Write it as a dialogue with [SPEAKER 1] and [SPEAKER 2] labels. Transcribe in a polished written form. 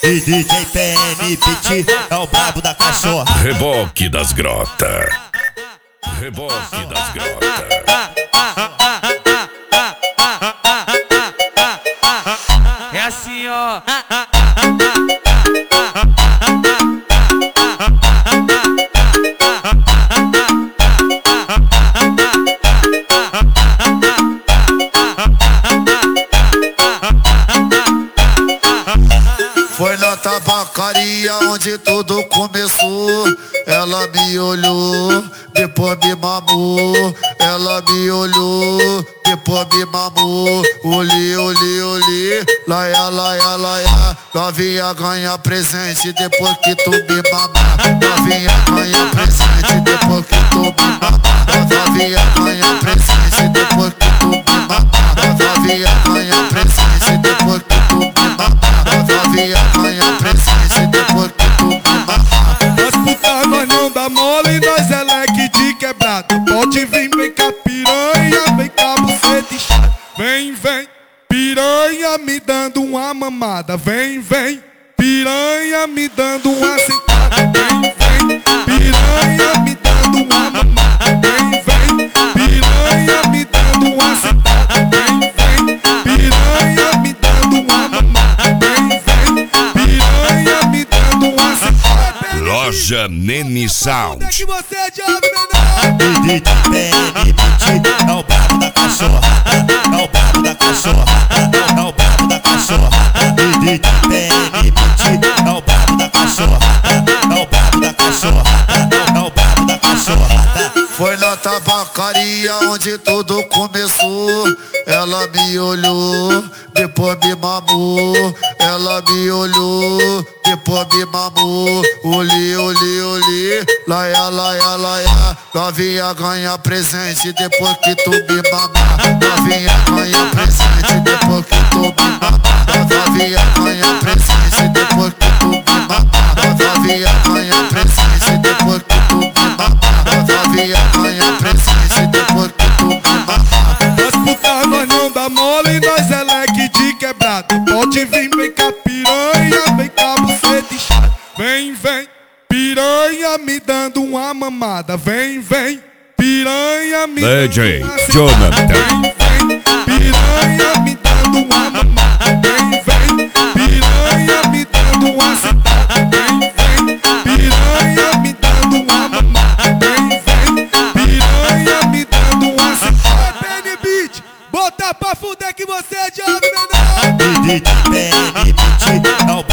[SPEAKER 1] E DJ PN Beat é o brabo da cachorra.
[SPEAKER 2] Reboque das grotas. Reboque das grotas.
[SPEAKER 3] É assim, ó.
[SPEAKER 4] Foi na tabacaria onde tudo começou. Ela me olhou, depois me mamou. Ela me olhou, depois me mamou. Olhei, olhei, olhei. Laia, laia, laia. Novinha ganha presente depois que tu me mamar. Novinha ganha presente depois que tu me mamar. Novinha ganha presente depois que tu me mamar. Novinha ganha presente depois que tu me mamar. Novinha ganha presente depois que tu me mamar.
[SPEAKER 5] Nós puta, nós não dá mole, nós é leque de quebrado. Pode vir, vem cá piranha, vem cá buceta inchada. Vem, vem, piranha me dando uma mamada. Vem, vem, piranha me dando uma sentada. Vem, vem, piranha me dando uma mamada. Vem, vem, piranha me dando uma sentada. Vem, vem, piranha me dando uma mamada. Vem, vem, piranha me dando uma sentada.
[SPEAKER 2] Loja Nene Sound.
[SPEAKER 5] É que você é de ave menor.
[SPEAKER 1] E DJ PN Beat é o brabo da cachorra. É o brabo da cachorra. É o brabo da cachorra. E DJ PN Beat é o brabo da cachorra. É o brabo da cachorra. É o brabo da cachorra.
[SPEAKER 4] Foi na tabacaria onde tudo começou. Ela me olhou, depois me mamou. Ela me olhou, depois me mamou. Olhei, olhei, olhei. Laia, laia, laia. Novinha ganha presente depois que tu me mamar. Novinha ganha presente depois que tu me mamar. Novinha ganha presente depois que tu me mamar. Novinha ganha presente depois que tu me mamar. Novinha ganha presente depois que tu me mamar.
[SPEAKER 5] Nós puta, nós não dá mole, nós é leque de quebrado. Pode vir, vem cá piranha, vem cá buceta inchada. Vem, vem, piranha me dando uma mamada. Vem, vem, piranha me
[SPEAKER 2] DJ
[SPEAKER 5] dando uma sentada.
[SPEAKER 2] Jonathan.
[SPEAKER 5] Vem, vem, piranha me dando uma mamada. Vem, vem, piranha me dando uma sentada. Vem, vem, piranha me dando uma mamada. Vem, vem, piranha me dando uma sentada. PN Beat, bota pra fuder que você é de ave menor.
[SPEAKER 1] E DJ PN Beat é o